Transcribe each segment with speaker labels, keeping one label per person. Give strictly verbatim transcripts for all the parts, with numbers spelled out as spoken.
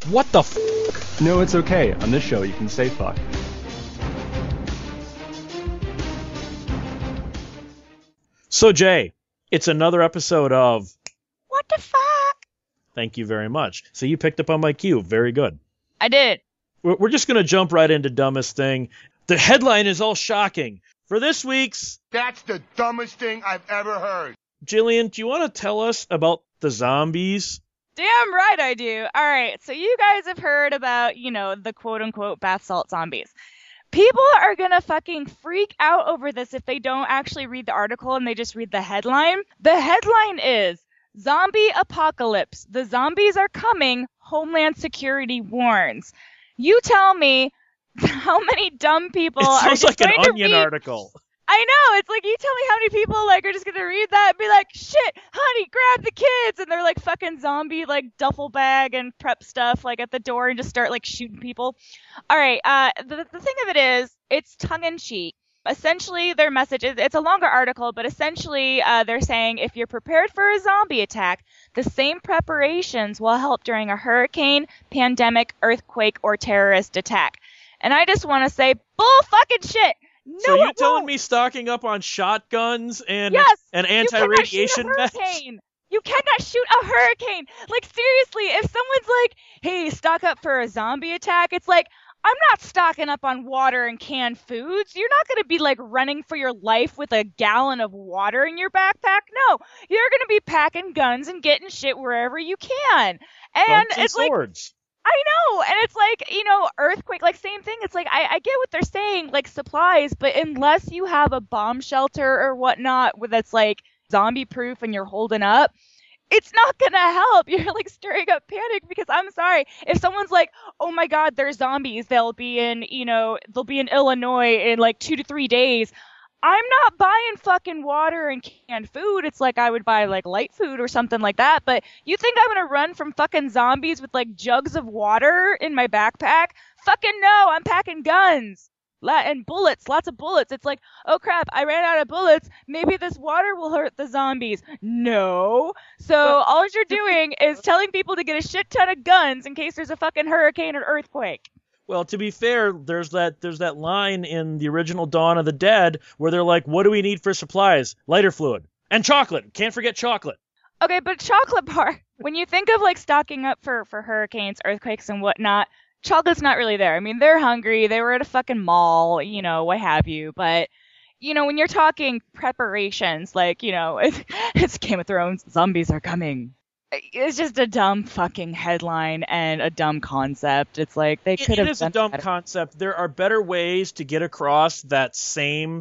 Speaker 1: What the f***?
Speaker 2: No, it's okay. On this show, you can say fuck.
Speaker 1: So, Jay, it's another episode of...
Speaker 3: What the fuck?
Speaker 1: Thank you very much. So you picked up on my cue. Very good.
Speaker 3: I did.
Speaker 1: We're, we're just going to jump right into dumbest thing. The headline is all shocking. For this week's...
Speaker 4: That's the dumbest thing I've ever heard.
Speaker 1: Jillian, do you want to tell us about the zombies?
Speaker 3: Damn right I do. All right, so you guys have heard about, you know, the quote-unquote bath salt zombies. People are going to fucking freak out over this if they don't actually read the article and they just read the headline. The headline is, Zombie Apocalypse. The zombies are coming. Homeland Security warns. You tell me how many dumb people
Speaker 1: it
Speaker 3: are
Speaker 1: sounds
Speaker 3: just
Speaker 1: like an
Speaker 3: going to
Speaker 1: Onion
Speaker 3: read...
Speaker 1: article.
Speaker 3: I know, it's like, you tell me how many people, like, are just gonna read that and be like, shit, honey, grab the kids, and they're, like, fucking zombie, like, duffel bag and prep stuff, like, at the door and just start, like, shooting people. Alright, uh, the, the thing of it is, it's tongue-in-cheek. Essentially, their message is, it's a longer article, but essentially, uh, they're saying, if you're prepared for a zombie attack, the same preparations will help during a hurricane, pandemic, earthquake, or terrorist attack. And I just want to say, bull fucking shit! No,
Speaker 1: so you're
Speaker 3: it
Speaker 1: telling
Speaker 3: won't.
Speaker 1: me stocking up on shotguns and
Speaker 3: Yes,
Speaker 1: an anti-radiation
Speaker 3: you cannot shoot a
Speaker 1: vest?
Speaker 3: hurricane. You cannot shoot a hurricane. Like, seriously, if someone's like, hey, stock up for a zombie attack, it's like, I'm not stocking up on water and canned foods. You're not going to be, like, running for your life with a gallon of water in your backpack. No, you're going to be packing guns and getting shit wherever you can. And
Speaker 1: Guns and
Speaker 3: it's like...
Speaker 1: swords.
Speaker 3: I know, and it's like, you know, earthquake, like, same thing. It's like, I, I get what they're saying, like, supplies, but unless you have a bomb shelter or whatnot that's, like, zombie-proof and you're holding up, it's not gonna help. You're, like, stirring up panic because, I'm sorry, if someone's like, oh my god, they're zombies, they'll be in, you know, they'll be in Illinois in, like, two to three days, I'm not buying fucking water and canned food. It's like I would buy, like, light food or something like that. But you think I'm going to run from fucking zombies with, like, jugs of water in my backpack? Fucking no, I'm packing guns. La- and bullets, lots of bullets. It's like, oh crap, I ran out of bullets. Maybe this water will hurt the zombies. No. So all you're doing is telling people to get a shit ton of guns in case there's a fucking hurricane or earthquake.
Speaker 1: Well, to be fair, there's that there's that line in the original Dawn of the Dead where they're like, what do we need for supplies? Lighter fluid. And chocolate. Can't forget chocolate.
Speaker 3: Okay, but chocolate bar, when you think of, like, stocking up for, for hurricanes, earthquakes, and whatnot, chocolate's not really there. I mean, they're hungry. They were at a fucking mall, you know, what have you. But, you know, when you're talking preparations, like, you know, it's, it's Game of Thrones, zombies are coming. It's just a dumb fucking headline and a dumb concept. It's like they could
Speaker 1: it,
Speaker 3: have.
Speaker 1: It is a dumb better. concept. There are better ways to get across that same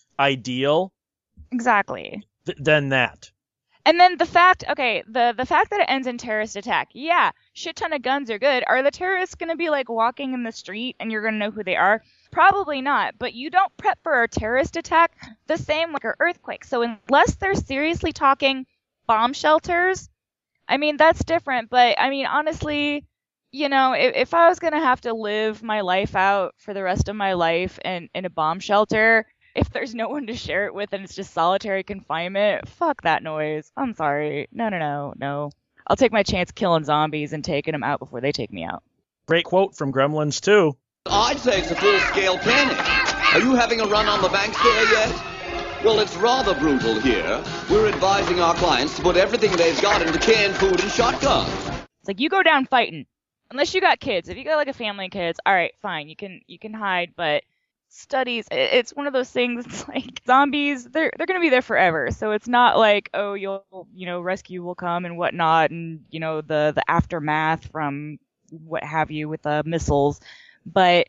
Speaker 1: ideal.
Speaker 3: Exactly.
Speaker 1: Th- than that.
Speaker 3: And then the fact, okay, the the fact that it ends in terrorist attack. Yeah, shit ton of guns are good. Are the terrorists going to be like walking in the street and you're going to know who they are? Probably not. But you don't prep for a terrorist attack the same like an earthquake. So unless they're seriously talking bomb shelters. I mean, that's different, but, I mean, honestly, you know, if, if I was going to have to live my life out for the rest of my life in, in a bomb shelter, if there's no one to share it with and it's just solitary confinement, fuck that noise. I'm sorry. No, no, no, no. I'll take my chance killing zombies and taking them out before they take me out.
Speaker 1: Great quote from Gremlins two.
Speaker 5: I'd say it's a full-scale panic. Are you having a run on the banks there yet? Well, it's rather brutal here. We're advising our clients to put everything they've got into canned food and shotguns.
Speaker 3: It's like, you go down fighting. Unless you got kids. If you got, like, a family and kids, all right, fine, you can you can hide, but studies, it's one of those things, it's like, zombies, they're they're going to be there forever, so it's not like, oh, you'll, you know, rescue will come and whatnot, and, you know, the, the aftermath from what have you with the missiles. But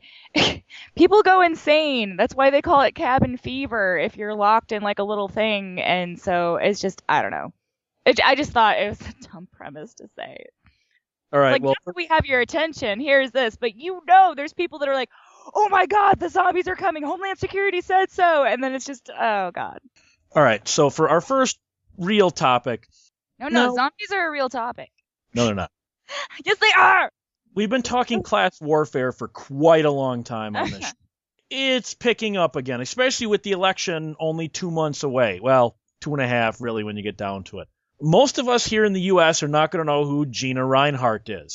Speaker 3: people go insane. That's why they call it cabin fever if you're locked in like a little thing. And so it's just, I don't know. It, I just thought it was a dumb premise to say.
Speaker 1: All right.
Speaker 3: Like,
Speaker 1: well,
Speaker 3: now we have your attention. Here's this. But you know there's people that are like, oh my God, the zombies are coming. Homeland Security said so. And then it's just, oh God.
Speaker 1: All right. So for our first real topic.
Speaker 3: No, no,
Speaker 1: no.
Speaker 3: zombies are a real topic.
Speaker 1: No, they're not.
Speaker 3: Yes, they are.
Speaker 1: We've been talking class warfare for quite a long time on this. It's picking up again, especially with the election only two months away. Well, two and a half, really, when you get down to it. Most of us here in the U S are not going to know who Gina Reinhart is.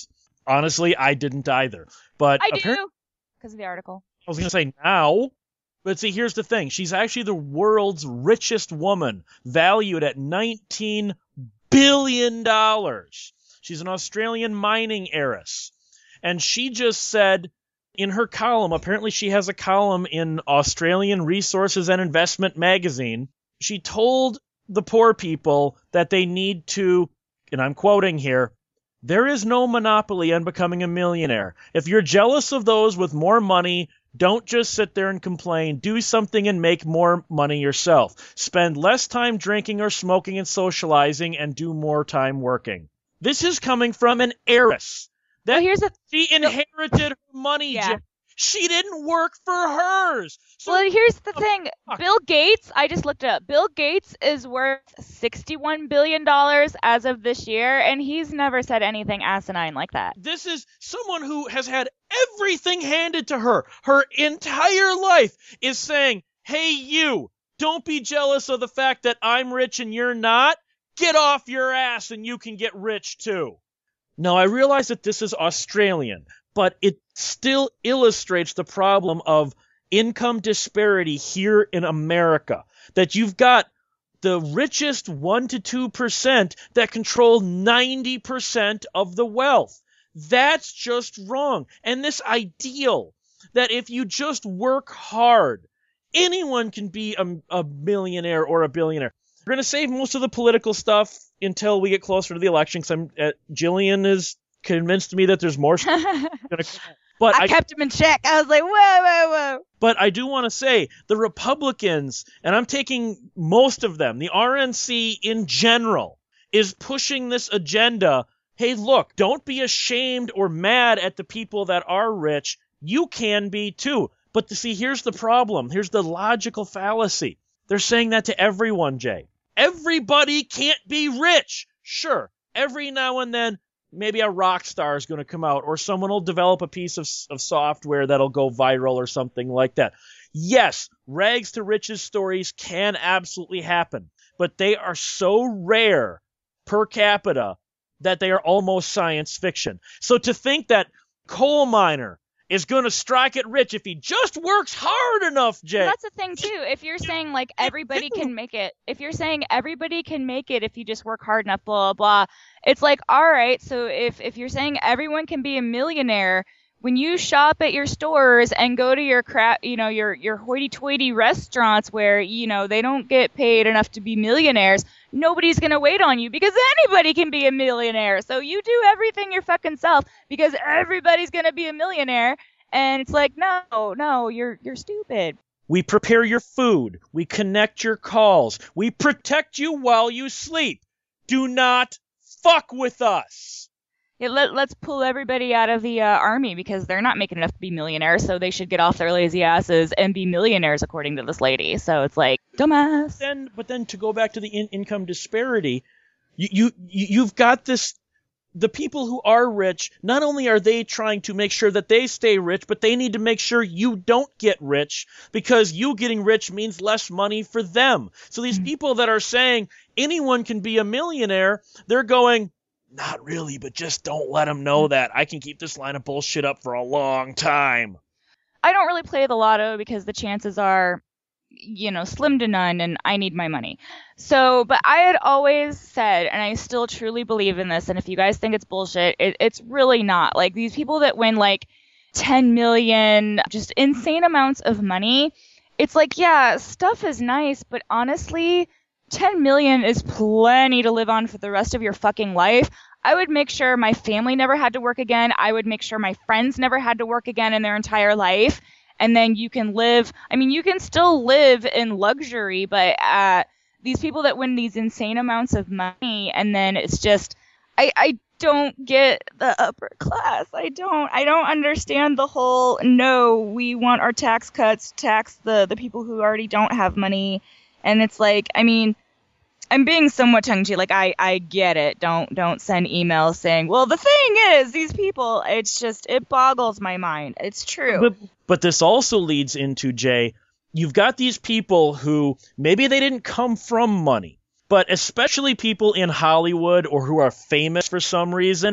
Speaker 1: Honestly, I didn't either. But
Speaker 3: I
Speaker 1: apparently,
Speaker 3: do, because of the article.
Speaker 1: I was going to say now, but see, here's the thing. She's actually the world's richest woman, valued at nineteen billion dollars. She's an Australian mining heiress. And she just said in her column, apparently she has a column in Australian Resources and Investment magazine. She told the poor people that they need to, and I'm quoting here, there is no monopoly on becoming a millionaire. If you're jealous of those with more money, don't just sit there and complain. Do something and make more money yourself. Spend less time drinking or smoking and socializing and do more time working. This is coming from an heiress. That
Speaker 3: Well, here's the
Speaker 1: she inherited her money.
Speaker 3: Yeah.
Speaker 1: Jim. She didn't work for hers. So
Speaker 3: Well, here's the thing.
Speaker 1: fuck?
Speaker 3: Bill Gates, I just looked it up. Bill Gates is worth sixty-one billion dollars as of this year, and he's never said anything asinine like that.
Speaker 1: this is someone who has had everything handed to her. Her entire life is saying, hey, you, don't be jealous of the fact that I'm rich and you're not. Get off your ass and you can get rich too. Now, I realize that this is Australian, but it still illustrates the problem of income disparity here in America. That you've got the richest one to two percent that control ninety percent of the wealth. That's just wrong. And this ideal that if you just work hard, anyone can be a, a millionaire or a billionaire. We're going to save most of the political stuff until we get closer to the election, because I'm, uh, Jillian has convinced me that there's more stuff going to come out. But
Speaker 3: I,
Speaker 1: I,
Speaker 3: kept him in check. I was like, whoa, whoa, whoa.
Speaker 1: but I do want to say the Republicans, and I'm taking most of them, the R N C in general, is pushing this agenda. Hey, look, don't be ashamed or mad at the people that are rich. You can be too. But to see, here's the problem. Here's the logical fallacy. They're saying that to everyone, Jay. Everybody can't be rich. Sure, every now and then, maybe a rock star is going to come out, or someone will develop a piece of, of software that'll go viral or something like that. Yes, rags to riches stories can absolutely happen, but they are so rare per capita that they are almost science fiction. So to think that coal miner is going to strike it rich if he just works hard enough, Jay.
Speaker 3: That's the thing too. If you're saying like everybody can make it, if you're saying everybody can make it if you just work hard enough, blah blah blah, it's like, all right. So if if you're saying everyone can be a millionaire, when you shop at your stores and go to your crap, you know, your your hoity-toity restaurants where you know they don't get paid enough to be millionaires, nobody's gonna wait on you because anybody can be a millionaire. So you do everything your fucking self because everybody's gonna be a millionaire. And it's like, no, no, you're you're stupid.
Speaker 1: We prepare your food. We connect your calls. We protect you while you sleep. Do not fuck with us.
Speaker 3: Yeah, let, let's pull everybody out of the uh, army because they're not making enough to be millionaires, so they should get off their lazy asses and be millionaires, according to this lady. So it's like, dumbass.
Speaker 1: Then, but then to go back to the in- income disparity, you, you you you've got this. The people who are rich, not only are they trying to make sure that they stay rich, but they need to make sure you don't get rich, because you getting rich means less money for them. So these
Speaker 3: Mm-hmm.
Speaker 1: people that are saying anyone can be a millionaire, they're going, not really, but just don't let them know that. I can keep this line of bullshit up for a long time.
Speaker 3: I don't really play the lotto because the chances are, you know, slim to none, and I need my money. So, but I had always said, and I still truly believe in this, and if you guys think it's bullshit, it, it's really not. Like, these people that win, like, ten million, just insane amounts of money, it's like, yeah, stuff is nice, but honestly, ten million is plenty to live on for the rest of your fucking life. I would make sure my family never had to work again. I would make sure my friends never had to work again in their entire life. And then you can live, I mean, you can still live in luxury, but uh, these people that win these insane amounts of money, and then it's just, I, I don't get the upper class. I don't, I don't understand the whole, no, we want our tax cuts, tax the, the people who already don't have money. And it's like, I mean, I'm being somewhat tongue-in-cheek. Like, I, I get it. Don't don't send emails saying, well, the thing is, these people, it's just, it boggles my mind. It's true.
Speaker 1: But, but this also leads into, Jay, you've got these people who maybe they didn't come from money, but especially people in Hollywood or who are famous for some reason,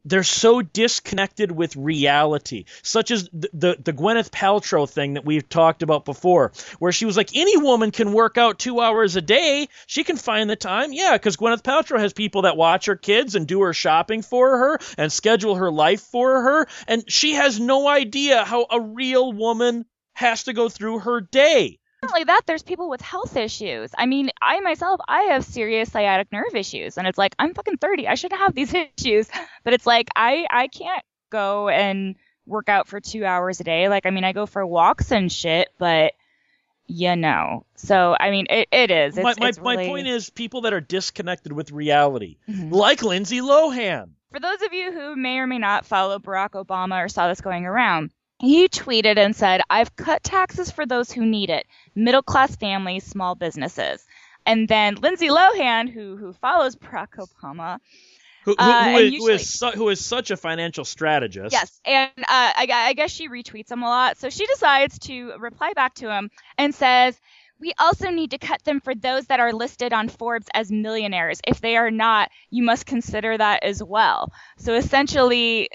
Speaker 1: they're so disconnected with reality, such as the, the the Gwyneth Paltrow thing that we've talked about before, where she was like, any woman can work out two hours a day. She can find the time. Yeah, because Gwyneth Paltrow has people that watch her kids and do her shopping for her and schedule her life for her. And she has no idea how a real woman has to go through her day.
Speaker 3: Not only that, there's people with health issues. I mean, I myself, I have serious sciatic nerve issues, and it's like, I'm fucking thirty. I shouldn't have these issues. But it's like, I, I can't go and work out for two hours a day. Like, I mean, I go for walks and shit, but you know. So, I mean, it, it is. It's,
Speaker 1: my my,
Speaker 3: it's really...
Speaker 1: my point is people that are disconnected with reality,
Speaker 3: Mhm.
Speaker 1: like Lindsay Lohan.
Speaker 3: For those of you who may or may not follow Barack Obama or saw this going around, he tweeted and said, I've cut taxes for those who need it, middle-class families, small businesses. And then Lindsay Lohan, who who follows Barack Obama,
Speaker 1: Who, who,
Speaker 3: Uh,
Speaker 1: who,
Speaker 3: and
Speaker 1: is, who,
Speaker 3: usually-
Speaker 1: is su- who is such a financial strategist.
Speaker 3: yes, and uh, I, I guess she retweets him a lot. So she decides to reply back to him and says, we also need to cut them for those that are listed on Forbes as millionaires. If they are not, you must consider that as well. So essentially...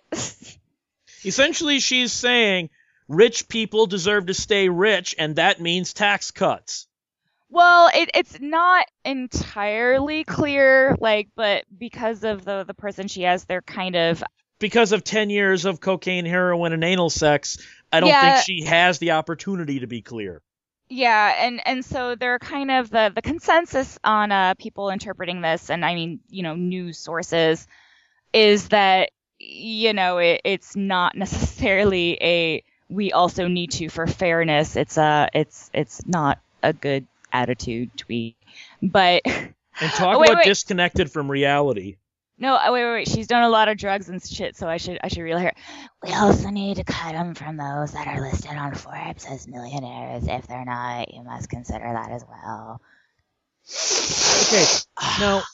Speaker 1: Essentially, she's saying rich people deserve to stay rich, and that means tax cuts.
Speaker 3: Well, it, it's not entirely clear, like, but because of the, the person she has, they're kind of...
Speaker 1: Because of ten years of cocaine, heroin, and anal sex, I don't
Speaker 3: Yeah.
Speaker 1: think she has the opportunity to be clear.
Speaker 3: Yeah, and, and so they're kind of the, the consensus on uh, people interpreting this, and I mean, you know, news sources, is that, you know, it, it's not necessarily a we also need to for fairness. It's a it's it's not a good attitude tweet. But
Speaker 1: And talk
Speaker 3: Oh, wait,
Speaker 1: about
Speaker 3: wait.
Speaker 1: disconnected from reality.
Speaker 3: no, uh, wait, wait, wait. She's done a lot of drugs and shit, so I should I should reel her. We also need to cut them from those that are listed on Forbes as millionaires. If they're not, you must consider that as well.
Speaker 1: Okay, now,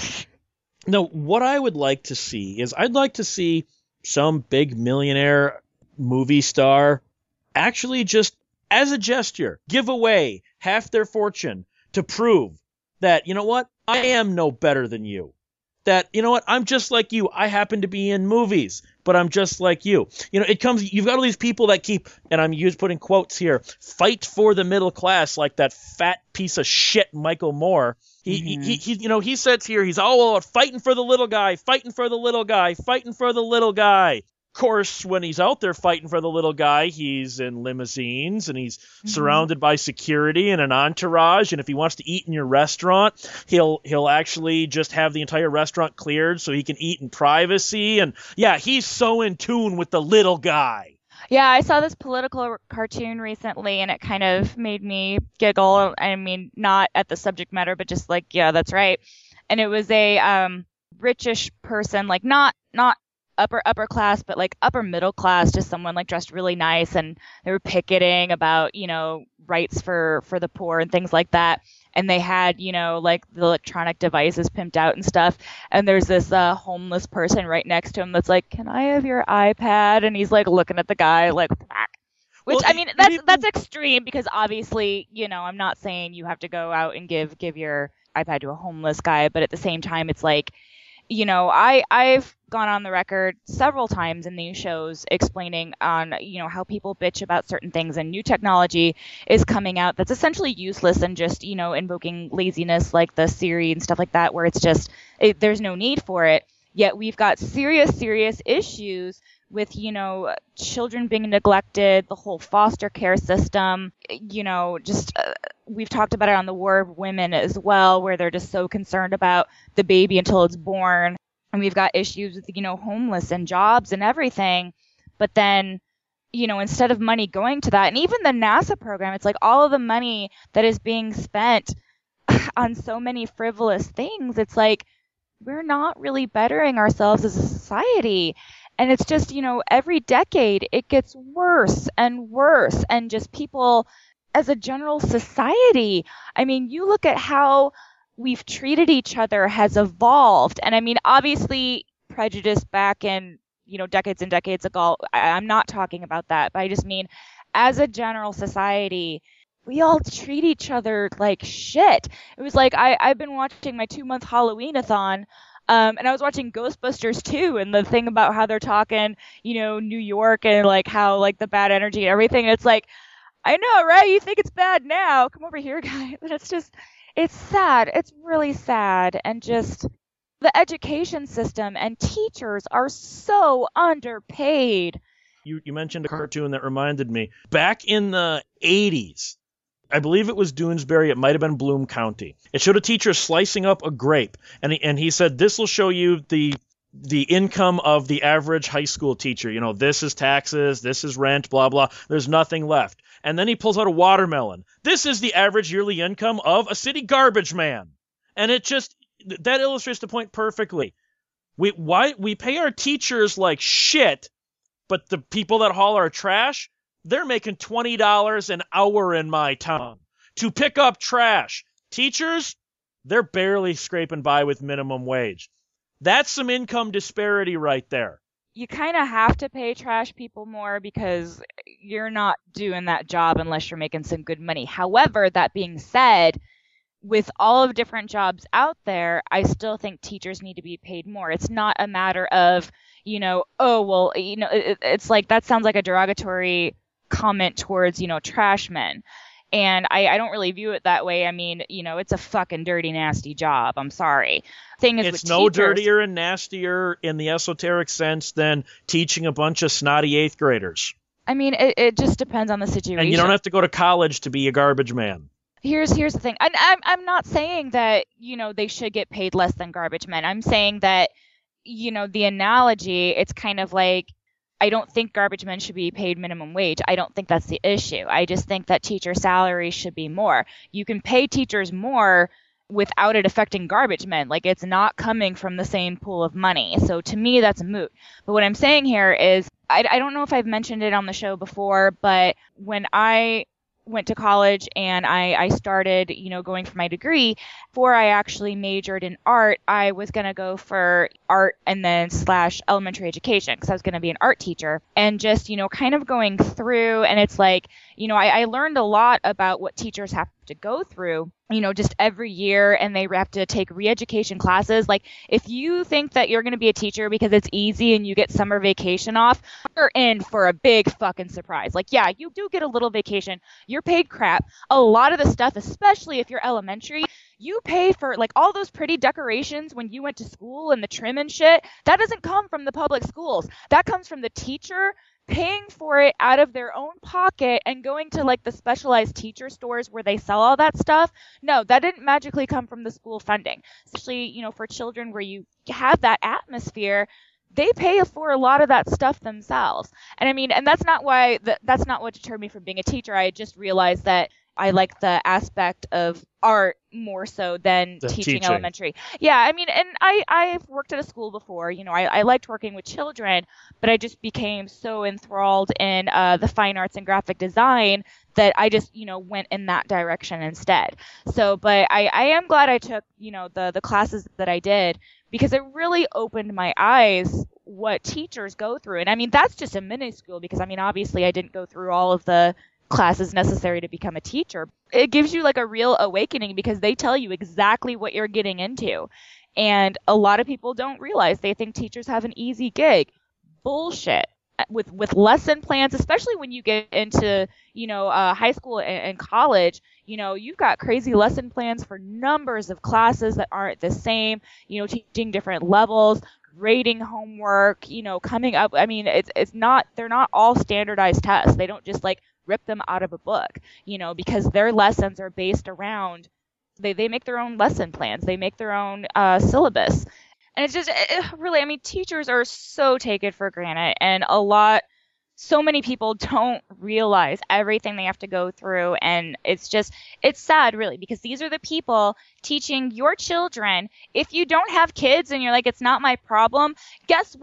Speaker 1: now, what I would like to see is I'd like to see some big millionaire movie star actually just, as a gesture, give away half their fortune to prove that, you know what, I am no better than you. That, you know what, I'm just like you. I happen to be in movies, but I'm just like you. You know, it comes, you've got all these people that keep, and I'm used putting quotes here, fight for the middle class, like that fat piece of shit Michael Moore. He,
Speaker 3: Mhm.
Speaker 1: he, he, you know, he sits here, he's all about fighting for the little guy, fighting for the little guy, fighting for the little guy. Of course, when he's out there fighting for the little guy, he's in limousines and he's
Speaker 3: Mm-hmm.
Speaker 1: surrounded by security and an entourage. And if he wants to eat in your restaurant, he'll he'll actually just have the entire restaurant cleared so he can eat in privacy. And yeah, he's so in tune with the little guy.
Speaker 3: Yeah, I saw this political cartoon recently, and it kind of made me giggle. I mean, not at the subject matter, but just like, yeah, that's right. And it was a um, richish person, like not not upper upper class, but like upper middle class, just someone like dressed really nice, and they were picketing about, you know, rights for for the poor and things like that. And they had, you know, like the electronic devices pimped out and stuff. And there's this uh, homeless person right next to him that's like, "Can I have your iPad?" And he's like looking at the guy like, "Fuck." Which,
Speaker 1: Well,
Speaker 3: I mean,
Speaker 1: it-
Speaker 3: that's
Speaker 1: it-
Speaker 3: that's extreme, because obviously, you know, I'm not saying you have to go out and give give your iPad to a homeless guy, but at the same time, it's like, you know, I I've gone on the record several times in these shows explaining on, you know, how people bitch about certain things, and new technology is coming out that's essentially useless and just, you know, invoking laziness, like the Siri and stuff like that, where it's just it, there's no need for it. Yet we've got serious, serious issues with, you know, children being neglected, the whole foster care system, you know, just uh, we've talked about it on the War of Women as well, where they're just so concerned about the baby until it's born. And we've got issues with, you know, homeless and jobs and everything. But then, you know, instead of money going to that, and even the NASA program, it's like all of the money that is being spent on so many frivolous things, it's like we're not really bettering ourselves as a society. And it's just, you know, every decade it gets worse and worse. And just people as a general society, I mean, you look at how we've treated each other has evolved. And I mean, obviously prejudice back in, you know, decades and decades ago, I, I'm not talking about that, but I just mean as a general society, we all treat each other like shit. It was like I, I've been watching my two month Halloween-a-thon Um, and I was watching Ghostbusters too, and the thing about how they're talking, you know, New York and like how like the bad energy and everything. It's like, I know, right? You think it's bad now? Come over here, guys. And it's just, it's sad. It's really sad. And just the education system and teachers are so underpaid.
Speaker 1: You, you mentioned a cartoon that reminded me. Back in the eighties, I believe it was Doonesbury, it might have been Bloom County. It showed a teacher slicing up a grape, and he, and he said, this will show you the the income of the average high school teacher. You know, this is taxes, this is rent, blah, blah. There's nothing left. And then he pulls out a watermelon. This is the average yearly income of a city garbage man. And it just, that illustrates the point perfectly. We why we pay our teachers like shit, but the people that haul our trash, they're making twenty dollars an hour in my town to pick up trash. Teachers, they're barely scraping by with minimum wage. That's some income disparity right there.
Speaker 3: You kind of have to pay trash people more because you're not doing that job unless you're making some good money. However, that being said, with all of different jobs out there, I still think teachers need to be paid more. It's not a matter of, you know, oh, well, you know, it, it's like that sounds like a derogatory comment towards, you know, trash men. And I, I don't really view it that way. I mean, you know, it's a fucking dirty, nasty job. I'm sorry. Thing is,
Speaker 1: it's
Speaker 3: with
Speaker 1: no
Speaker 3: teachers,
Speaker 1: dirtier and nastier in the esoteric sense than teaching a bunch of snotty eighth graders.
Speaker 3: I mean, it, it just depends on the situation.
Speaker 1: And you don't have to go to college to be a garbage man.
Speaker 3: Here's here's the thing. And I'm I'm not saying that, you know, they should get paid less than garbage men. I'm saying that, you know, the analogy, it's kind of like, I don't think garbage men should be paid minimum wage. I don't think that's the issue. I just think that teacher salaries should be more. You can pay teachers more without it affecting garbage men. Like, it's not coming from the same pool of money. So to me, that's moot. But what I'm saying here is, I, I don't know if I've mentioned it on the show before, but when I went to college and I, I started, you know, going for my degree, before I actually majored in art, I was going to go for art and then slash elementary education because I was going to be an art teacher. And just, you know, kind of going through, and it's like, you know, I, I learned a lot about what teachers have to go through, you know, just every year, and they have to take re-education classes. Like, if you think that you're going to be a teacher because it's easy and you get summer vacation off, you're in for a big fucking surprise. Like, yeah, you do get a little vacation. You're paid crap. A lot of the stuff, especially if you're elementary, you pay for, like, all those pretty decorations when you went to school and the trim and shit. That doesn't come from the public schools. That comes from the teacher paying for it out of their own pocket and going to, like, the specialized teacher stores where they sell all that stuff. No, that didn't magically come from the school funding. Especially, you know, for children where you have that atmosphere, they pay for a lot of that stuff themselves. And I mean, and that's not why, the, that's not what deterred me from being a teacher. I just realized that I like the aspect of art more so than
Speaker 1: The
Speaker 3: teaching,
Speaker 1: teaching.
Speaker 3: elementary. Yeah, I mean, and I, I've worked at a school before. You know, I, I liked working with children, but I just became so enthralled in uh, the fine arts and graphic design that I just, you know, went in that direction instead. So, but I, I am glad I took, you know, the, the classes that I did, because it really opened my eyes what teachers go through. And I mean, that's just a mini school, because I mean, obviously I didn't go through all of the classes necessary to become a teacher. It gives you like a real awakening because they tell you exactly what you're getting into. And a lot of people don't realize, they think teachers have an easy gig. Bullshit. With with lesson plans, especially when you get into, you know, uh, high school and, and college, you know, you've got crazy lesson plans for numbers of classes that aren't the same, you know, teaching different levels, grading homework, you know, coming up. I mean, it's it's not, they're not all standardized tests. They don't just like rip them out of a book, you know, because their lessons are based around, they, they make their own lesson plans. They make their own uh, syllabus. And it's just it, really, I mean, teachers are so taken for granted, and a lot, so many people don't realize everything they have to go through. And it's just, it's sad really, because these are the people teaching your children. If you don't have kids and you're like, it's not my problem, guess what?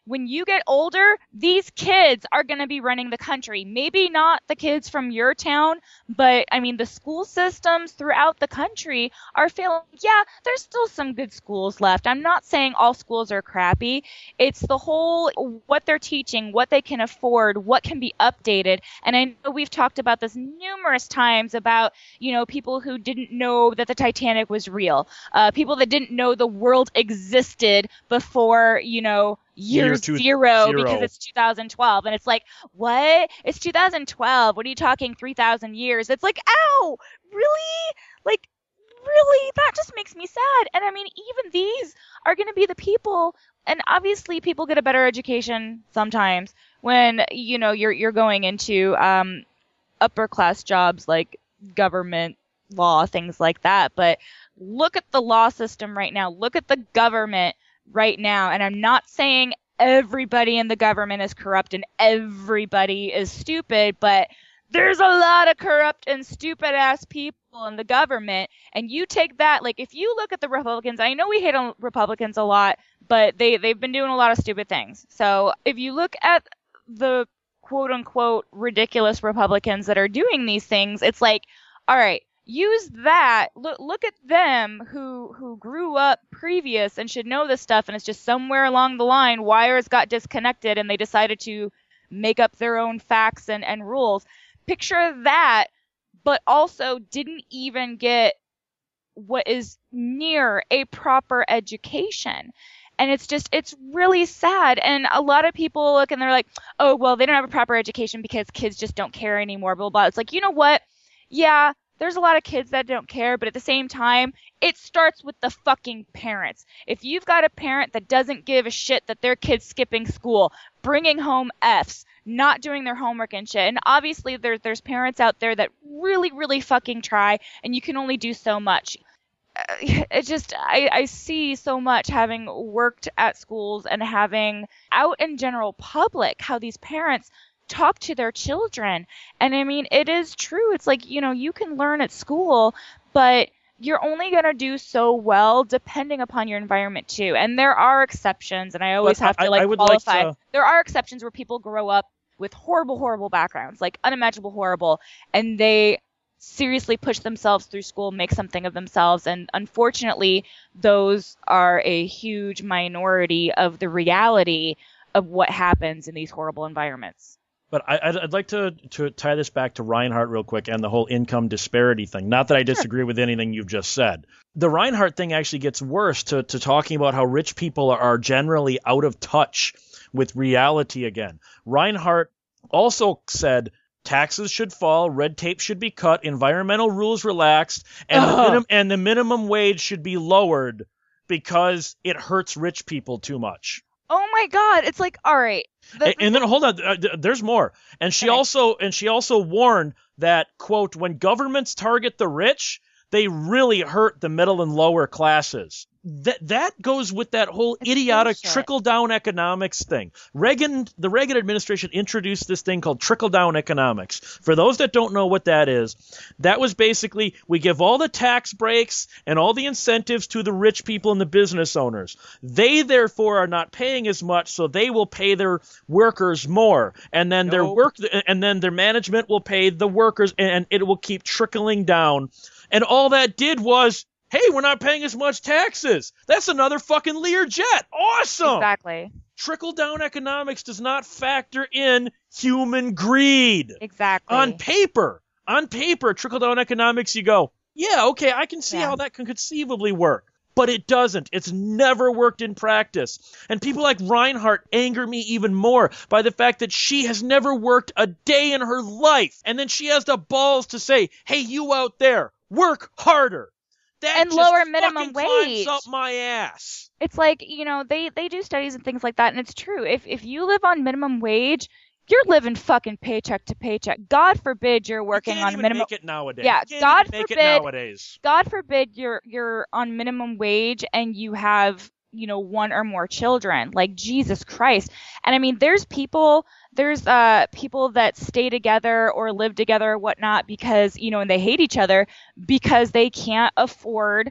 Speaker 3: when you get older, these kids are going to be running the country. Maybe not the kids from your town, but I mean, the school systems throughout the country are failing. Yeah, there's still some good schools left. I'm not saying all schools are crappy. It's the whole, what they're teaching, what they can afford, what can be updated. And I know we've talked about this numerous times about, you know, people who didn't know that the Titanic was real, uh, people that didn't know the world existed before, you know, year,
Speaker 1: Year two-
Speaker 3: zero,
Speaker 1: zero.
Speaker 3: because it's two thousand twelve. And it's like, what? It's two thousand twelve. What are you talking three thousand years? It's like, ow, really? Like, really? That just makes me sad. And I mean, even these are going to be the people, and obviously people get a better education sometimes when, you know, you're you're going into um, upper class jobs like government, law, things like that. But look at the law system right now. Look at the government right now. And I'm not saying everybody in the government is corrupt and everybody is stupid, but there's a lot of corrupt and stupid ass people in the government. And you take that, like, if you look at the Republicans, I know we hate on Republicans a lot, but they, they've been doing a lot of stupid things. So if you look at the quote unquote ridiculous Republicans that are doing these things, it's like, all right, use that. Look, look at them who who grew up previous and should know this stuff, and it's just somewhere along the line wires got disconnected and they decided to make up their own facts and, and rules. Picture that, but also didn't even get what is near a proper education. And it's just, it's really sad. And a lot of people look and they're like, oh, well, they don't have a proper education because kids just don't care anymore, blah, blah, blah. It's like, you know what? Yeah, there's a lot of kids that don't care, but at the same time, it starts with the fucking parents. If you've got a parent that doesn't give a shit that their kid's skipping school, bringing home F's, not doing their homework and shit, and obviously there, there's parents out there that really, really fucking try, and you can only do so much. Uh, it just, I, I see so much, having worked at schools and having out in general public, how these parents talk to their children. And I mean, it is true. It's like, you know, you can learn at school, but you're only going to do so well depending upon your environment too. And there are exceptions, and I always
Speaker 1: But
Speaker 3: have to
Speaker 1: I-
Speaker 3: like
Speaker 1: I would
Speaker 3: qualify.
Speaker 1: like to-
Speaker 3: There are exceptions where people grow up with horrible, horrible backgrounds, like unimaginable horrible, and they seriously push themselves through school, make something of themselves. And unfortunately, those are a huge minority of the reality of what happens in these horrible environments.
Speaker 1: But I, I'd, I'd like to, to tie this back to Reinhardt real quick and the whole income disparity thing. Not that I disagree with anything you've just said. The Reinhardt thing actually gets worse to, to talking about how rich people are generally out of touch with reality again. Reinhardt also said taxes should fall, red tape should be cut, environmental rules relaxed, and, the, minim- and the minimum wage should be lowered because it hurts rich people too much.
Speaker 3: Oh my God! It's like, all right. The,
Speaker 1: And, and then hold on, uh, there's more. And she
Speaker 3: Okay.
Speaker 1: also and she also warned that, quote, when governments target the rich, they really hurt the middle and lower classes. That that goes with that whole
Speaker 3: It's
Speaker 1: idiotic
Speaker 3: bullshit.
Speaker 1: trickle-down economics thing. Reagan, the Reagan administration introduced this thing called trickle-down economics. For those that don't know what that is, that was basically we give all the tax breaks and all the incentives to the rich people and the business owners. They, therefore, are not paying as much, so they will pay their workers more. And then their
Speaker 2: Nope.
Speaker 1: work and then their management will pay the workers, and it will keep trickling down. And all that did was, hey, we're not paying as much taxes. That's another fucking Learjet. Awesome.
Speaker 3: exactly.
Speaker 1: Trickle-down economics does not factor in human greed.
Speaker 3: Exactly.
Speaker 1: On paper, on paper, trickle-down economics, you go, yeah, okay, I can see
Speaker 3: Yeah.
Speaker 1: how that can conceivably work. But it doesn't. It's never worked in practice. And people like Reinhardt anger me even more by the fact that she has never worked a day in her life. And then she has the balls to say, hey, you out there, work harder. That
Speaker 3: And
Speaker 1: just
Speaker 3: lower minimum
Speaker 1: fucking climbs
Speaker 3: wage.
Speaker 1: up my ass.
Speaker 3: It's like, you know, they, they do studies and things like that, and it's true. If if you live on minimum wage, you're living fucking paycheck to paycheck. God forbid you're working
Speaker 1: you can't
Speaker 3: on
Speaker 1: even
Speaker 3: minimum.
Speaker 1: make it nowadays.
Speaker 3: Yeah,
Speaker 1: you can't
Speaker 3: God
Speaker 1: even make
Speaker 3: forbid-
Speaker 1: it nowadays.
Speaker 3: God forbid you're you're on minimum wage and you have, you know, one or more children. Like, Jesus Christ. And I mean, there's people, there's uh people that stay together or live together or whatnot because, you know, and they hate each other because they can't afford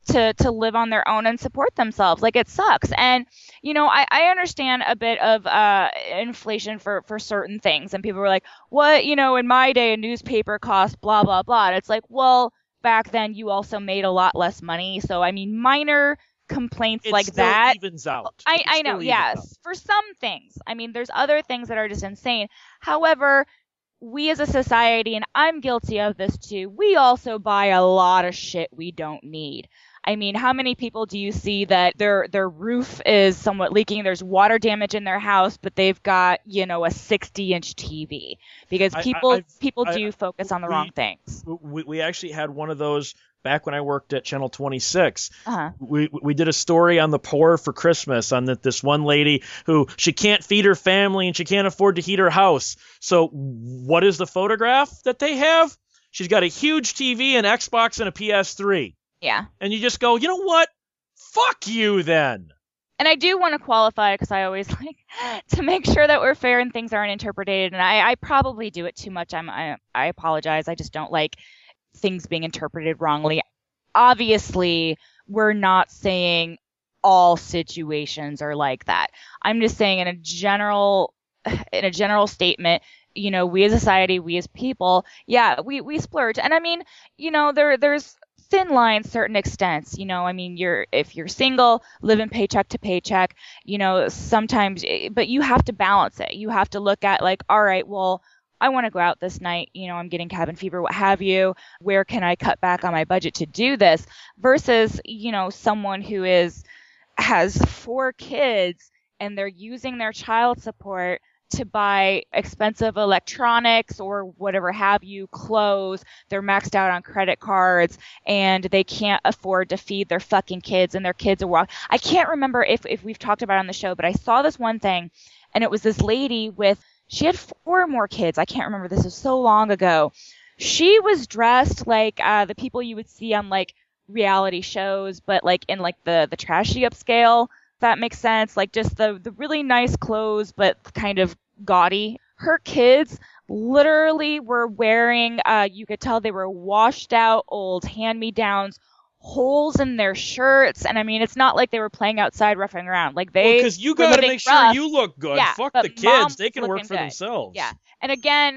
Speaker 3: to to live on their own and support themselves. Like, it sucks. And, you know, I, I understand a bit of uh, inflation for, for certain things. And people were like, what, you know, in my day, a newspaper cost blah, blah, blah. And it's like, well, back then you also made a lot less money. So, I mean, minor complaints
Speaker 1: It
Speaker 3: like
Speaker 1: still
Speaker 3: that.
Speaker 1: evens out.
Speaker 3: I,
Speaker 1: It
Speaker 3: I
Speaker 1: still
Speaker 3: know,
Speaker 1: evens
Speaker 3: yes,
Speaker 1: out.
Speaker 3: for some things. I mean, there's other things that are just insane. However, we as a society, and I'm guilty of this too, we also buy a lot of shit we don't need. I mean, how many people do you see that their their roof is somewhat leaking, there's water damage in their house, but they've got, you know, a sixty inch T V? Because
Speaker 1: I-
Speaker 3: people
Speaker 1: I- I've-
Speaker 3: people
Speaker 1: I-
Speaker 3: do focus on the
Speaker 1: we-
Speaker 3: wrong things.
Speaker 1: We, we actually had one of those back when I worked at Channel twenty-six.
Speaker 3: Uh-huh.
Speaker 1: We we did a story on the poor for Christmas on that this one lady who she can't feed her family and she can't afford to heat her house. So what is the photograph that they have? She's got a huge T V, an Xbox, and a P S three.
Speaker 3: Yeah.
Speaker 1: And you just go, you know what? Fuck you then.
Speaker 3: And I do want to qualify, because I always like to make sure that we're fair and things aren't interpreted. And I, I probably do it too much. I'm, I, I apologize. I just don't like things being interpreted wrongly. Obviously, we're not saying all situations are like that. I'm just saying in a general, in a general statement, you know, we as a society, we as people, yeah, we, we splurge. And I mean, you know, there there's thin lines, certain extents. You know, I mean, you're if you're single, living paycheck to paycheck, you know, sometimes, but you have to balance it. You have to look at like, all right, well, I want to go out this night, you know, I'm getting cabin fever, what have you. Where can I cut back on my budget to do this? Versus, you know, someone who is has four kids and they're using their child support to buy expensive electronics or whatever have you, clothes. They're maxed out on credit cards and they can't afford to feed their fucking kids, and their kids are walking. I can't remember if, if we've talked about it on the show, but I saw this one thing, and it was this lady with, she had four more kids. I can't remember. This was so long ago. She was dressed like uh, the people you would see on like reality shows, but like in like the, the trashy upscale. That makes sense. Like just the, the really nice clothes, but kind of gaudy. Her kids literally were wearing, uh, you could tell they were washed out old hand-me-downs, holes in their shirts. And I mean, it's not like they were playing outside roughing around. Like they,
Speaker 1: Because you
Speaker 3: were
Speaker 1: got to
Speaker 3: living
Speaker 1: make sure
Speaker 3: rough.
Speaker 1: you look good.
Speaker 3: Yeah,
Speaker 1: Fuck
Speaker 3: but
Speaker 1: the kids.
Speaker 3: mom's
Speaker 1: They can work
Speaker 3: looking
Speaker 1: for
Speaker 3: good.
Speaker 1: themselves.
Speaker 3: Yeah. And again,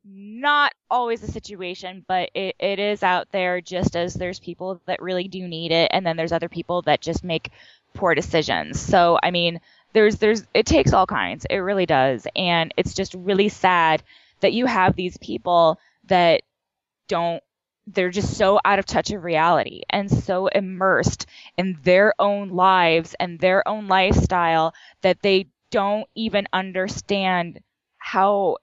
Speaker 3: not always the situation, but it, it is out there, just as there's people that really do need it. And then there's other people that just make poor decisions. So, I mean, there's, there's, it takes all kinds. It really does. And it's just really sad that you have these people that don't, they're just so out of touch of reality and so immersed in their own lives and their own lifestyle that they don't even understand how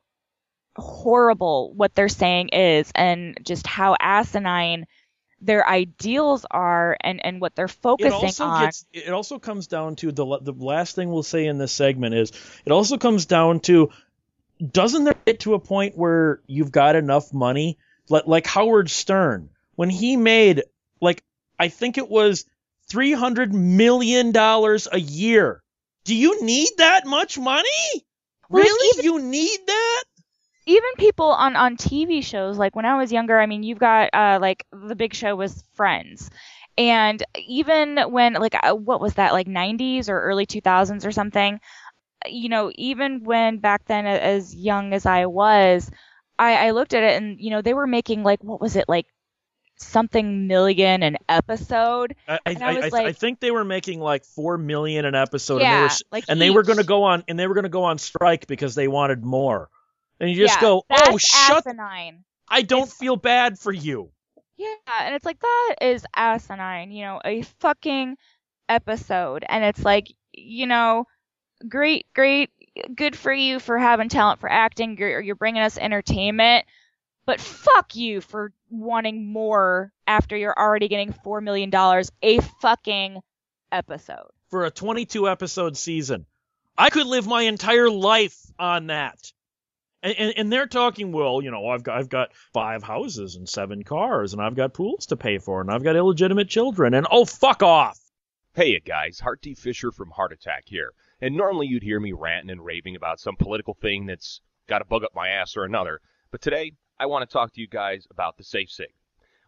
Speaker 3: horrible what they're saying is, and just how asinine their ideals are, and, and what they're focusing
Speaker 1: it also
Speaker 3: on.
Speaker 1: Gets, it also comes down to the the last thing we'll say in this segment is it also comes down to, doesn't there get to a point where you've got enough money, like, like Howard Stern, when he made, like, I think it was three hundred million dollars a year. Do you need that much money?
Speaker 3: Well,
Speaker 1: Really?
Speaker 3: even-
Speaker 1: You need that?
Speaker 3: Even people on, on T V shows, like when I was younger, I mean, you've got, uh, like, the big show was Friends. And even when, like, uh, what was that, like nineties or early two thousands or something? You know, even when back then, as young as I was, I, I looked at it and, you know, they were making, like, what was it, like, something million an episode?
Speaker 1: I, I,
Speaker 3: And I was
Speaker 1: I,
Speaker 3: like-
Speaker 1: I think they were making like four million an episode, and they
Speaker 3: Yeah,
Speaker 1: were
Speaker 3: like
Speaker 1: and they were going to
Speaker 3: each.
Speaker 1: go on and they were going to go on strike because they wanted more. And you just
Speaker 3: Yeah,
Speaker 1: go,
Speaker 3: that's
Speaker 1: oh, shut!
Speaker 3: asinine.
Speaker 1: I don't
Speaker 3: It's-
Speaker 1: feel bad for you.
Speaker 3: Yeah, and it's like, that is asinine, you know, a fucking episode. And it's like, you know, great, great, good for you for having talent for acting. You're, you're bringing us entertainment. But fuck you for wanting more after you're already getting four million dollars a fucking episode.
Speaker 1: For a twenty-two episode season, I could live my entire life on that. And, and, and they're talking, well, you know, I've got I've got five houses and seven cars, and I've got pools to pay for, and I've got illegitimate children, and oh, fuck off.
Speaker 6: Hey guys, Hart T. Fisher from Heart Attack here. And normally you'd hear me ranting and raving about some political thing that's got a bug up my ass or another. But today, I want to talk to you guys about the SafeSig.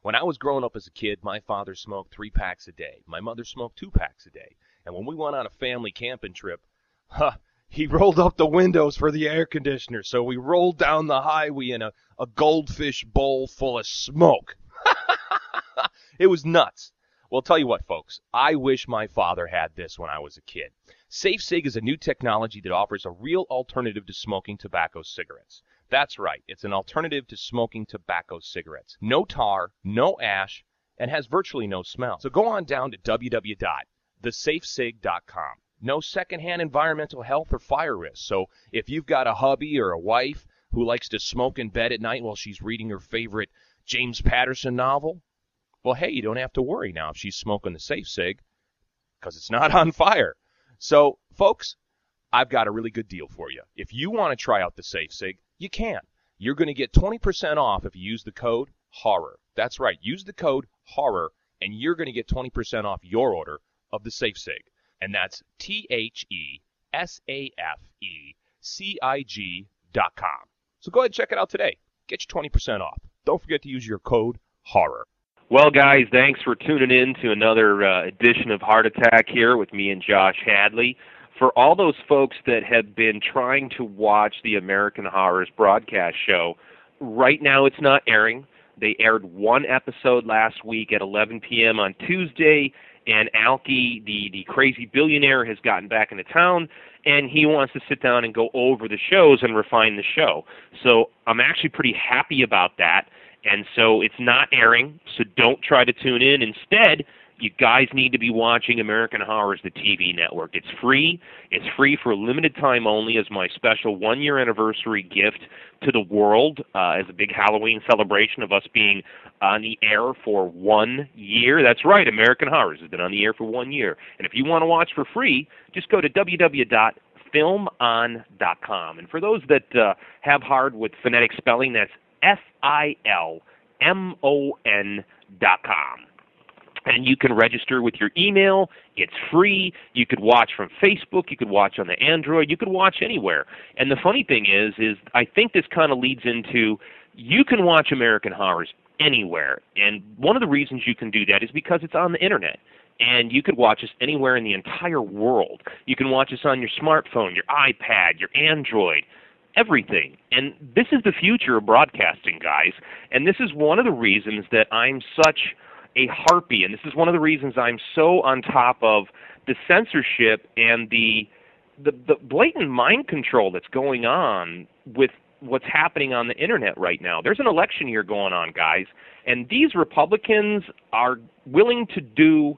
Speaker 6: When I was growing up as a kid, my father smoked three packs a day. My mother smoked two packs a day. And when we went on a family camping trip, huh, he rolled up the windows for the air conditioner. So we rolled down the highway in a, a goldfish bowl full of smoke. It was nuts. Well, tell you what, folks, I wish my father had this when I was a kid. SafeSig is a new technology that offers a real alternative to smoking tobacco cigarettes. That's right, it's an alternative to smoking tobacco cigarettes. No tar, no ash, and has virtually no smell. So go on down to w w w dot the safe sig dot com. No secondhand environmental health or fire risk. So if you've got a hubby or a wife who likes to smoke in bed at night while she's reading her favorite James Patterson novel, well, hey, you don't have to worry now if she's smoking the SafeSig because it's not on fire. So, folks, I've got a really good deal for you. If you want to try out the SafeSig, you can. You're going to get twenty percent off if you use the code HORROR. That's right. Use the code HORROR, and you're going to get twenty percent off your order of the SafeSig. And that's T H E S A F E C I G dot com. So go ahead and check it out today. Get you twenty percent off. Don't forget to use your code HORROR.
Speaker 7: Well, guys, thanks for tuning in to another uh, edition of Heart Attack here with me and Josh Hadley. For all those folks that have been trying to watch the American Horrors broadcast show, right now it's not airing. They aired one episode last week at eleven p.m. on Tuesday, and Alki, the, the crazy billionaire, has gotten back into town, and he wants to sit down and go over the shows and refine the show. So I'm actually pretty happy about that. And so it's not airing, so don't try to tune in. Instead, you guys need to be watching American Horrors, the T V network. It's free. It's free for a limited time only as my special one-year anniversary gift to the world uh, as a big Halloween celebration of us being on the air for one year. That's right, American Horrors has been on the air for one year. And if you want to watch for free, just go to w w w dot film on dot com. And for those that uh, have hard with phonetic spelling, that's F I L M O N dot com. And you can register with your email. It's free. You could watch from Facebook. You could watch on the Android. You could watch anywhere. And the funny thing is, is I think this kind of leads into you can watch American Horrors anywhere. And one of the reasons you can do that is because it's on the Internet. And you could watch us anywhere in the entire world. You can watch us on your smartphone, your iPad, your Android, everything. And this is the future of broadcasting, guys. And this is one of the reasons that I'm such a harpy, and this is one of the reasons I'm so on top of the censorship and the, the the blatant mind control that's going on with what's happening on the Internet right now. There's an election year going on, guys, and these Republicans are willing to do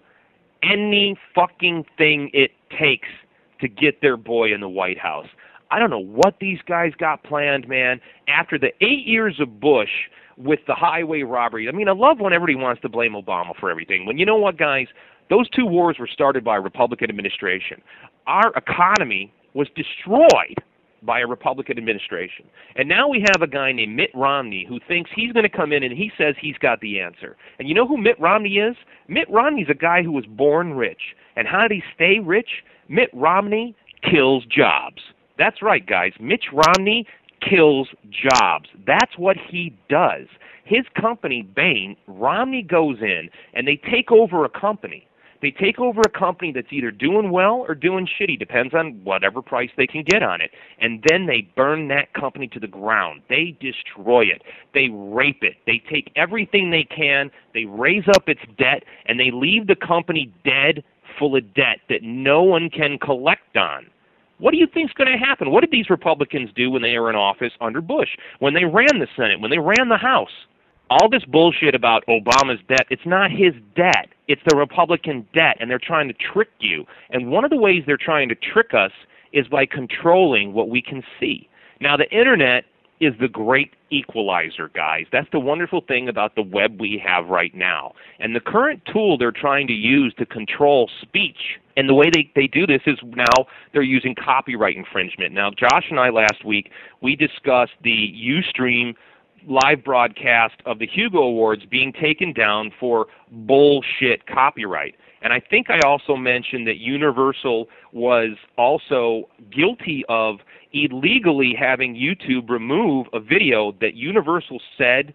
Speaker 7: any fucking thing it takes to get their boy in the White House. I don't know what these guys got planned, man. After the eight years of Bush with the highway robbery, I mean, I love when everybody wants to blame Obama for everything. When you know what, guys, those two wars were started by a Republican administration. Our economy was destroyed by a Republican administration. And now we have a guy named Mitt Romney who thinks he's going to come in and he says he's got the answer. And you know who Mitt Romney is? Mitt Romney's a guy who was born rich. And how did he stay rich? Mitt Romney kills jobs. That's right, guys. Mitch Romney kills jobs. That's what he does. His company, Bain, Romney goes in and they take over a company. They take over a company that's either doing well or doing shitty, depends on whatever price they can get on it. And then they burn that company to the ground. They destroy it. They rape it. They take everything they can. They raise up its debt, and they leave the company dead, full of debt that no one can collect on. What do you think is going to happen? What did these Republicans do when they were in office under Bush, when they ran the Senate, when they ran the House? All this bullshit about Obama's debt, it's not his debt. It's the Republican debt, and they're trying to trick you. And one of the ways they're trying to trick us is by controlling what we can see. Now, the Internet is the great equalizer, guys. That's the wonderful thing about the web we have right now. And the current tool they're trying to use to control speech, and the way they, they do this is now they're using copyright infringement. Now, Josh and I last week, we discussed the Ustream live broadcast of the Hugo Awards being taken down for bullshit copyright. And I think I also mentioned that Universal was also guilty of illegally having YouTube remove a video that Universal said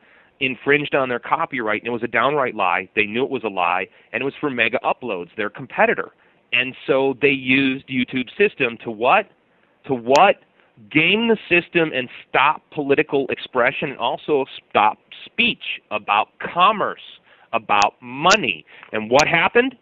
Speaker 7: infringed on their copyright, and it was a downright lie. They knew it was a lie, and it was for Mega Uploads, their competitor. And so they used YouTube's system to what? To what? Game the system and stop political expression and also stop speech about commerce, about money. And what happened?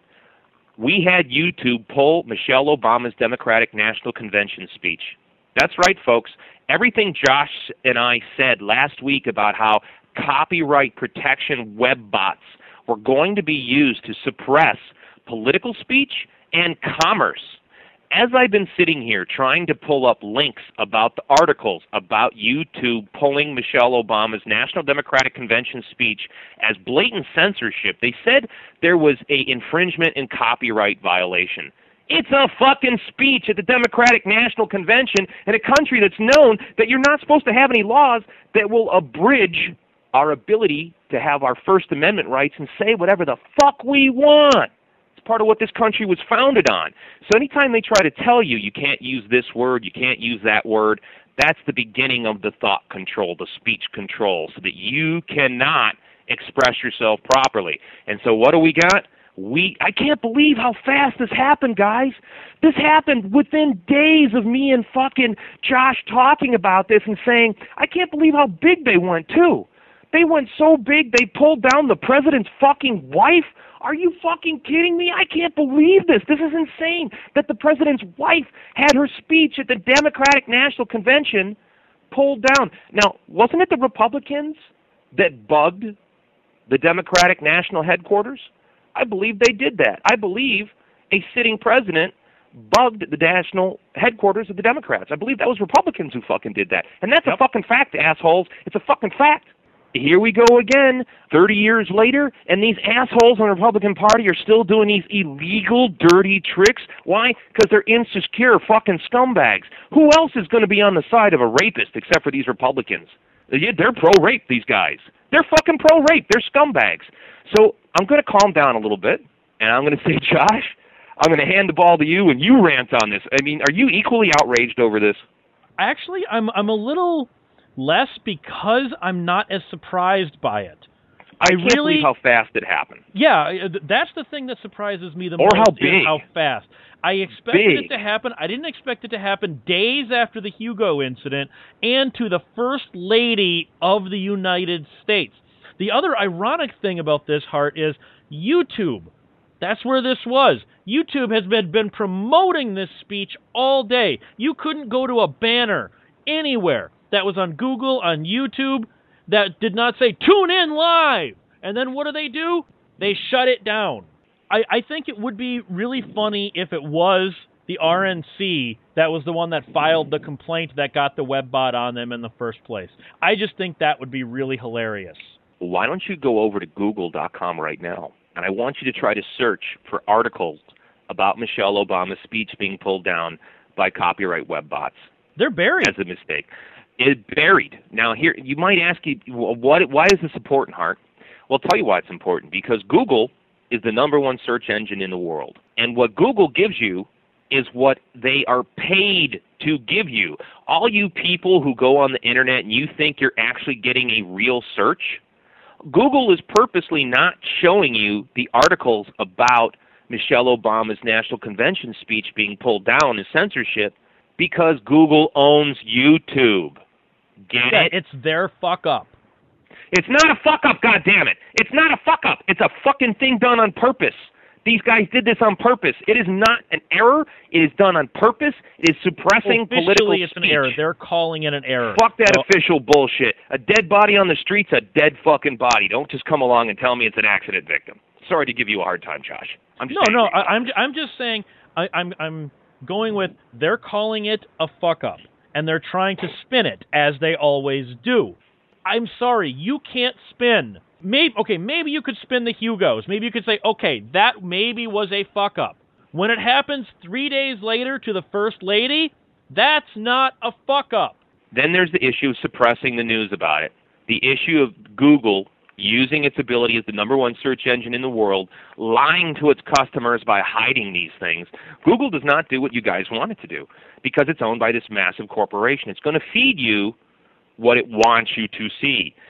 Speaker 7: We had YouTube pull Michelle Obama's Democratic National Convention speech. That's right, folks. Everything Josh and I said last week about how copyright protection web bots were going to be used to suppress political speech and commerce. As I've been sitting here trying to pull up links about the articles about YouTube pulling Michelle Obama's National Democratic Convention speech as blatant censorship, they said there was a infringement and copyright violation. It's a fucking speech at the Democratic National Convention in a country that's known that you're not supposed to have any laws that will abridge our ability to have our First Amendment rights and say whatever the fuck we want. It's part of what this country was founded on. So anytime they try to tell you you can't use this word, you can't use that word, that's the beginning of the thought control, the speech control, so that you cannot express yourself properly. And so what do we got? We I can't believe how fast this happened, guys. This happened within days of me and fucking Josh talking about this and saying, I can't believe how big they went, too. They went so big they pulled down the president's fucking wife. Are you fucking kidding me? I can't believe this. This is insane that the president's wife had her speech at the Democratic National Convention pulled down. Now, wasn't it the Republicans that bugged the Democratic National Headquarters? I believe they did that. I believe a sitting president bugged the national headquarters of the Democrats. I believe that was Republicans who fucking did that. And that's yep. a fucking fact, assholes. It's a fucking fact. Here we go again, thirty years later, and these assholes in the Republican Party are still doing these illegal, dirty tricks. Why? Because they're insecure fucking scumbags. Who else is going to be on the side of a rapist except for these Republicans? They're pro-rape, these guys. They're fucking pro-rape. They're scumbags. So I'm going to calm down a little bit, and I'm going to say, Josh, I'm going to hand the ball to you, and you rant on this. I mean, are you equally outraged over this?
Speaker 1: Actually, I'm I'm a little less because I'm not as surprised by it.
Speaker 7: I, I can't really, believe how fast it happened.
Speaker 1: Yeah, that's the thing that surprises me the
Speaker 7: or
Speaker 1: most.
Speaker 7: Or how big.
Speaker 1: Is how fast. I expected
Speaker 7: big.
Speaker 1: it to happen. I didn't expect it to happen days after the Hugo incident and to the First Lady of the United States. The other ironic thing about this, Hart, is YouTube. That's where this was. YouTube has been, been promoting this speech all day. You couldn't go to a banner anywhere that was on Google, on YouTube, that did not say, tune in live. And then what do they do? They shut it down. I, I think it would be really funny if it was the R N C that was the one that filed the complaint that got the webbot on them in the first place. I just think that would be really hilarious.
Speaker 7: Why don't you go over to google dot com right now, and I want you to try to search for articles about Michelle Obama's speech being pulled down by copyright web bots.
Speaker 1: They're buried.
Speaker 7: As a mistake. It's buried. Now, here you might ask, you, what, why is this important, Hart? Well, I'll tell you why it's important. Because Google is the number one search engine in the world. And what Google gives you is what they are paid to give you. All you people who go on the internet and you think you're actually getting a real search, Google is purposely not showing you the articles about Michelle Obama's National Convention speech being pulled down as censorship because Google owns YouTube. Get
Speaker 1: yeah,
Speaker 7: it?
Speaker 1: It's their fuck up.
Speaker 7: It's not a fuck up, goddammit. It's not a fuck up. It's a fucking thing done on purpose. These guys did this on purpose. It is not an error. It is done on purpose. It is suppressing
Speaker 1: Officially,
Speaker 7: political
Speaker 1: it's
Speaker 7: speech.
Speaker 1: an error. They're calling it an error.
Speaker 7: Fuck that
Speaker 1: so,
Speaker 7: official bullshit. A dead body on the street's a dead fucking body. Don't just come along and tell me it's an accident victim. Sorry to give you a hard time, Josh. I'm just
Speaker 1: no, no. I, I'm I'm just saying. I, I'm I'm going with they're calling it a fuck up, and they're trying to spin it as they always do. I'm sorry, you can't spin. Maybe okay, maybe you could spin the Hugos. Maybe you could say, okay, that maybe was a fuck up. When it happens three days later to the First Lady, that's not a fuck up.
Speaker 7: Then there's the issue of suppressing the news about it. The issue of Google using its ability as the number one search engine in the world, lying to its customers by hiding these things. Google does not do what you guys want it to do because it's owned by this massive corporation. It's going to feed you what it wants you to see.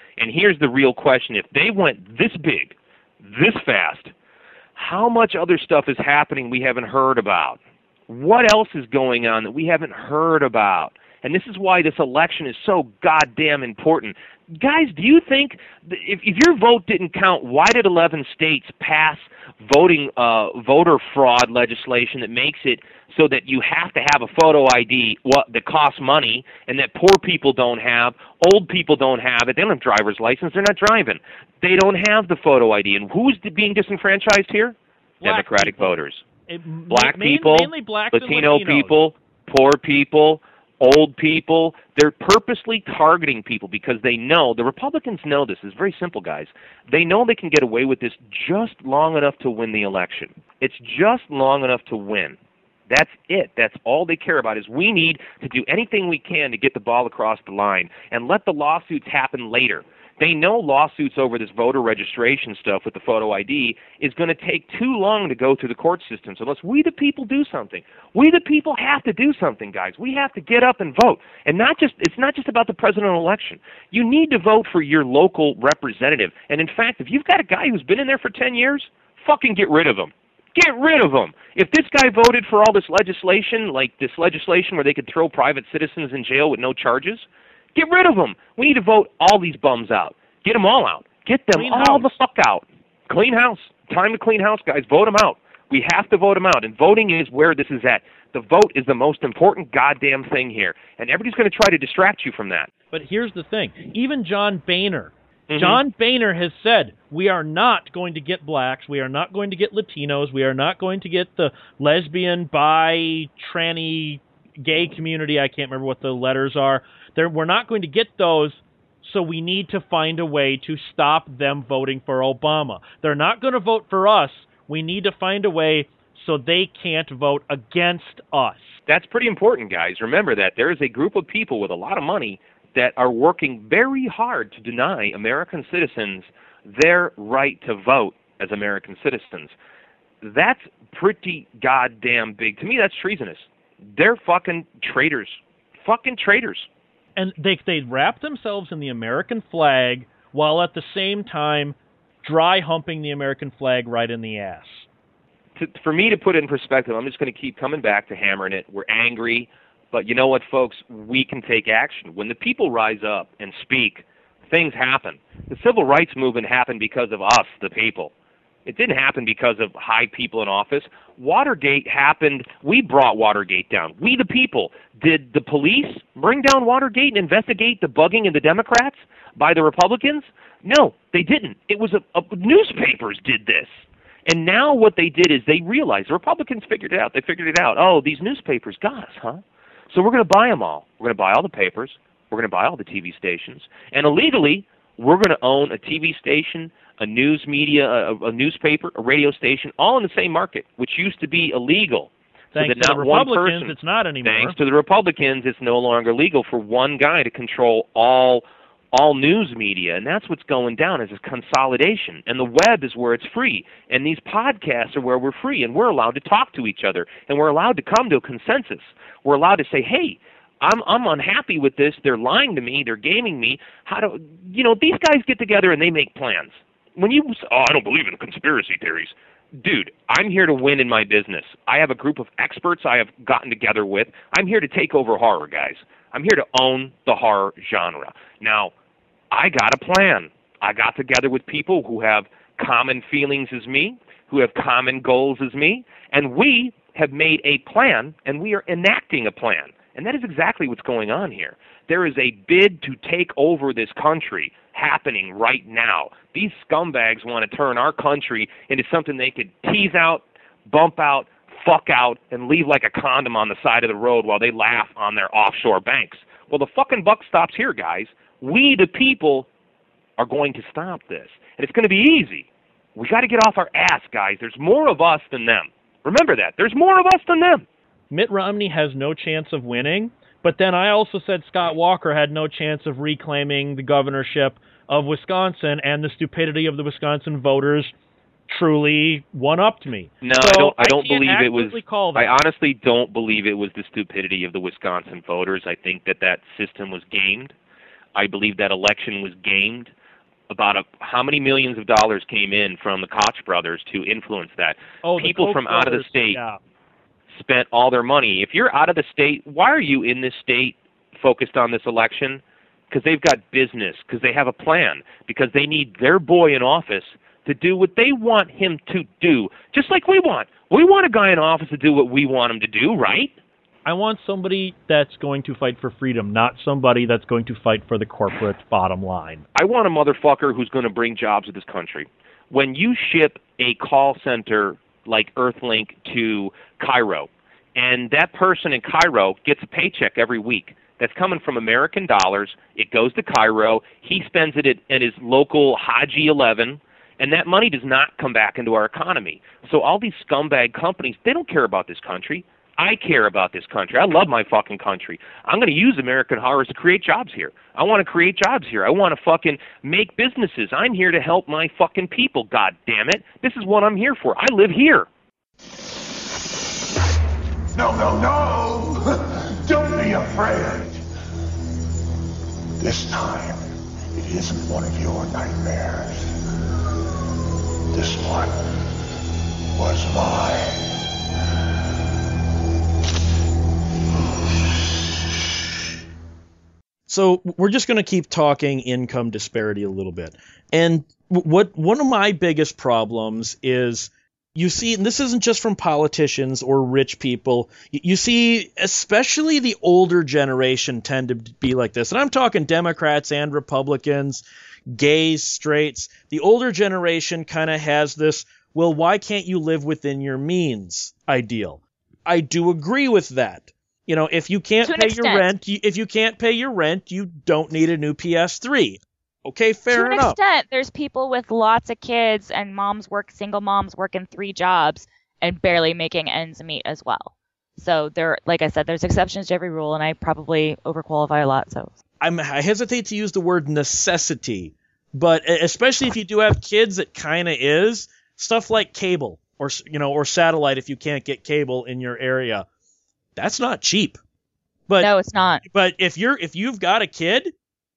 Speaker 7: And here's the real question. If they went this big, this fast, how much other stuff is happening we haven't heard about? What else is going on that we haven't heard about? And this is why this election is so goddamn important. Guys, do you think if, if your vote didn't count, why did eleven states pass voting uh, voter fraud legislation that makes it so that you have to have a photo I D what, that costs money and that poor people don't have, old people don't have it, they don't have driver's license, they're not driving. They don't have the photo I D. And who's being disenfranchised here?
Speaker 1: Black
Speaker 7: Democratic
Speaker 1: people.
Speaker 7: voters.
Speaker 1: It,
Speaker 7: Black
Speaker 1: main,
Speaker 7: people,
Speaker 1: mainly blacks
Speaker 7: Latino
Speaker 1: and Latinos.
Speaker 7: people, poor people, old people. They're purposely targeting people because they know, the Republicans know this. It's very simple, guys. They know they can get away with this just long enough to win the election. It's just long enough to win. That's it. That's all they care about is we need to do anything we can to get the ball across the line and let the lawsuits happen later. They know lawsuits over this voter registration stuff with the photo I D is going to take too long to go through the court system. So unless we the people do something, we the people have to do something, guys. We have to get up and vote. And not just it's not just about the presidential election. You need to vote for your local representative. And in fact, if you've got a guy who's been in there for ten years, fucking get rid of him. Get rid of him. If this guy voted for all this legislation, like this legislation where they could throw private citizens in jail with no charges, get rid of them. We need to vote all these bums out. Get them all out. Get them
Speaker 1: Clean
Speaker 7: all
Speaker 1: house.
Speaker 7: the fuck out. Clean house. Time to clean house, guys. Vote them out. We have to vote them out. And voting is where this is at. The vote is the most important goddamn thing here. And everybody's going to try to distract you from that.
Speaker 1: But here's the thing. Even John Boehner,
Speaker 7: Mhm.
Speaker 1: John Boehner has said, we are not going to get blacks, we are not going to get Latinos, we are not going to get the lesbian, bi, tranny, gay community. I can't remember what the letters are. They're, we're not going to get those, so we need to find a way to stop them voting for Obama. They're not going to vote for us. We need to find a way so they can't vote against us.
Speaker 7: That's pretty important, guys. Remember that there is a group of people with a lot of money that are working very hard to deny American citizens their right to vote as American citizens. That's pretty goddamn big. To me, that's treasonous. They're fucking traitors. Fucking traitors.
Speaker 1: And they they wrap themselves in the American flag while at the same time dry humping the American flag right in the ass.
Speaker 7: To, for me to put it in perspective, I'm just going to keep coming back to hammering it. We're angry, but you know what, folks? We can take action. When the people rise up and speak, things happen. The civil rights movement happened because of us, the people. It didn't happen because of high people in office. Watergate happened. We brought Watergate down. We, the people. Did the police bring down Watergate and investigate the bugging of the Democrats by the Republicans? No, they didn't. It was a, a newspapers did this. And now what they did is they realized, the Republicans figured it out. They figured it out. Oh, these newspapers got us, huh? So we're going to buy them all. We're going to buy all the papers. We're going to buy all the T V stations. And illegally, we're going to own a T V station, a news media, a, a newspaper, a radio station, all in the same market, which used to be illegal.
Speaker 1: Thanks
Speaker 7: so that
Speaker 1: to
Speaker 7: not
Speaker 1: the
Speaker 7: one
Speaker 1: Republicans,
Speaker 7: person,
Speaker 1: it's not anymore.
Speaker 7: Thanks to the Republicans, it's no longer legal for one guy to control all all news media, and that's what's going down is this consolidation. And the web is where it's free, and these podcasts are where we're free, and we're allowed to talk to each other, and we're allowed to come to a consensus. We're allowed to say, hey, I'm I'm unhappy with this. They're lying to me. They're gaming me. How do you know? These guys get together and they make plans. When you say, oh, I don't believe in conspiracy theories, dude, I'm here to win in my business. I have a group of experts I have gotten together with. I'm here to take over horror, guys. I'm here to own the horror genre. Now, I got a plan. I got together with people who have common feelings as me, who have common goals as me, and we have made a plan, and we are enacting a plan. And that is exactly what's going on here. There is a bid to take over this country happening right now. These scumbags want to turn our country into something they could tease out, bump out, fuck out, and leave like a condom on the side of the road while they laugh on their offshore banks. Well, the fucking buck stops here, guys. We, the people, are going to stop this. And it's going to be easy. We got to get off our ass, guys. There's more of us than them. Remember that. There's more of us than them.
Speaker 1: Mitt Romney has no chance of winning, but then I also said Scott Walker had no chance of reclaiming the governorship of Wisconsin, and the stupidity of the Wisconsin voters truly one-upped me.
Speaker 7: No,
Speaker 1: so
Speaker 7: I don't. I don't
Speaker 1: I can't
Speaker 7: believe it was.
Speaker 1: accurately call that.
Speaker 7: I honestly don't believe it was the stupidity of the Wisconsin voters. I think that that system was gamed. I believe that election was gamed. about a, how many millions of dollars came in from the Koch brothers to influence that.
Speaker 1: Oh, the
Speaker 7: People
Speaker 1: Koch
Speaker 7: from out of the
Speaker 1: brothers,
Speaker 7: state
Speaker 1: yeah.
Speaker 7: spent all their money. If you're out of the state, why are you in this state focused on this election? Because they've got business, because they have a plan, because they need their boy in office to do what they want him to do, just like we want. We want a guy in office to do what we want him to do, right?
Speaker 1: I want somebody that's going to fight for freedom, not somebody that's going to fight for the corporate bottom line.
Speaker 7: I want a motherfucker who's going to bring jobs to this country. When you ship a call center like Earthlink to Cairo, and that person in Cairo gets a paycheck every week that's coming from American dollars, it goes to Cairo, he spends it at, at his local Haji eleven, and that money does not come back into our economy. So all these scumbag companies, they don't care about this country. I care about this country. I love my fucking country. I'm going to use American Horrors to create jobs here. I want to create jobs here. I want to fucking make businesses. I'm here to help my fucking people, God damn it. This is what I'm here for. I live here.
Speaker 4: No, no, no! Don't be afraid. This time, it isn't one of your nightmares. This one was mine.
Speaker 1: So we're just going to keep talking income disparity a little bit. And what one of my biggest problems is, you see, and this isn't just from politicians or rich people, you see especially the older generation tend to be like this. And I'm talking Democrats and Republicans, gays, straights. The older generation kind of has this, well, why can't you live within your means ideal? I do agree with that. You know, if you can't
Speaker 3: To an
Speaker 1: pay your
Speaker 3: extent.
Speaker 1: rent, you, if you can't pay your rent, you don't need a new P S three. Okay, fair
Speaker 3: to an
Speaker 1: enough.
Speaker 3: extent, there's people with lots of kids and moms work, single moms working three jobs and barely making ends meet as well. So there, like I said, there's exceptions to every rule, and I probably overqualify a lot. So
Speaker 1: I'm, I hesitate to use the word necessity, but especially if you do have kids, it kind of is stuff like cable or you know or satellite. If you can't get cable in your area, that's not cheap. But
Speaker 3: no, it's not.
Speaker 1: But if you're if you've got a kid,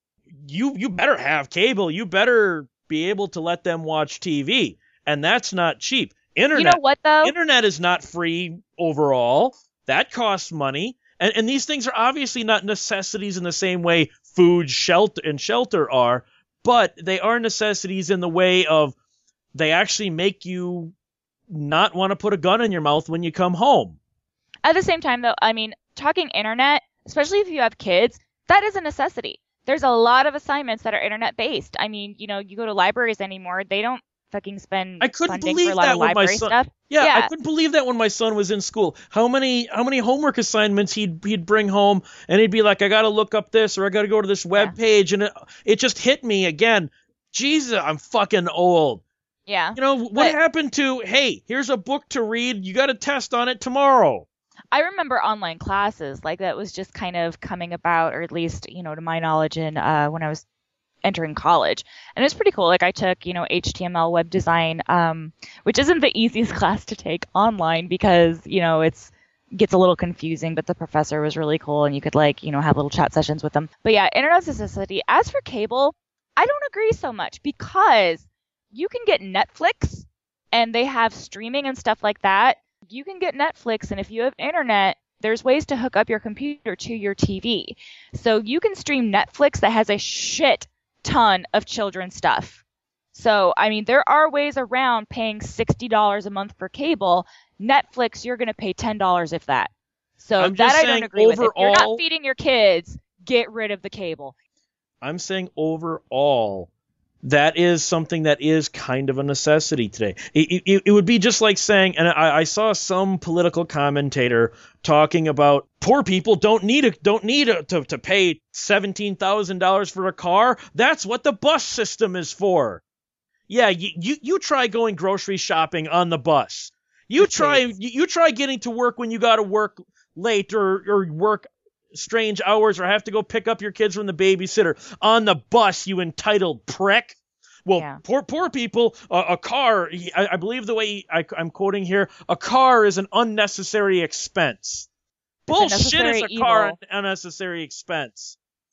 Speaker 1: you you better have cable. You better be able to let them watch T V, and that's not cheap. Internet,
Speaker 3: You know what though?
Speaker 1: Internet is not free overall. That costs money. And, and these things are obviously not necessities in the same way food, shelter, and shelter are, but they are necessities in the way of they actually make you not want to put a gun in your mouth when you come home.
Speaker 3: At the same time, though, I mean, talking internet, especially if you have kids, that is a necessity. There's a lot of assignments that are internet-based. I mean, you know, you go to libraries anymore, they don't fucking spend
Speaker 1: I couldn't
Speaker 3: funding
Speaker 1: believe
Speaker 3: for a lot
Speaker 1: that
Speaker 3: of
Speaker 1: when my
Speaker 3: library
Speaker 1: son.
Speaker 3: stuff.
Speaker 1: Yeah,
Speaker 3: Yeah.
Speaker 1: I couldn't believe that when my son was in school. How many how many homework assignments he'd he'd bring home, and he'd be like, I got to look up this or I got to go to this web
Speaker 3: Yeah.
Speaker 1: page, and it, it just hit me again. Jesus, I'm fucking old.
Speaker 3: Yeah.
Speaker 1: You know what
Speaker 3: But-
Speaker 1: happened to? Hey, here's a book to read. You got a test on it tomorrow.
Speaker 3: I remember online classes, like that was just kind of coming about, or at least, you know, to my knowledge, in uh, when I was entering college. And it was pretty cool. Like I took, you know, H T M L web design, um, which isn't the easiest class to take online because, you know, it's gets a little confusing, but the professor was really cool and you could like, you know, have little chat sessions with them. But yeah, internet necessity. As for cable, I don't agree so much because you can get Netflix and they have streaming and stuff like that. You can get Netflix, and if you have internet, there's ways to hook up your computer to your T V. So you can stream Netflix that has a shit ton of children's stuff. So, I mean, there are ways around paying sixty dollars a month for cable. Netflix, you're going to pay ten dollars if that. So
Speaker 1: I'm
Speaker 3: that
Speaker 1: just
Speaker 3: I don't
Speaker 1: saying
Speaker 3: agree with. If you're
Speaker 1: overall-
Speaker 3: not feeding your kids, get rid of the cable.
Speaker 1: I'm saying overall, that is something that is kind of a necessity today. It, it, it would be just like saying, and I, I saw some political commentator talking about poor people don't need a, don't need a, to to pay seventeen thousand dollars for a car. That's what the bus system is for. Yeah, you, you you try going grocery shopping on the bus. You try you, you try getting to work when you got to work late or or work strange hours or have to go pick up your kids from the babysitter on the bus, you entitled prick. Well,
Speaker 3: Yeah.
Speaker 1: poor poor people, uh, a car, I, I believe the way I, I'm quoting here, a car is an unnecessary expense.
Speaker 3: It's a
Speaker 1: Bullshit is
Speaker 3: necessary
Speaker 1: a car
Speaker 3: evil.
Speaker 1: an unnecessary expense.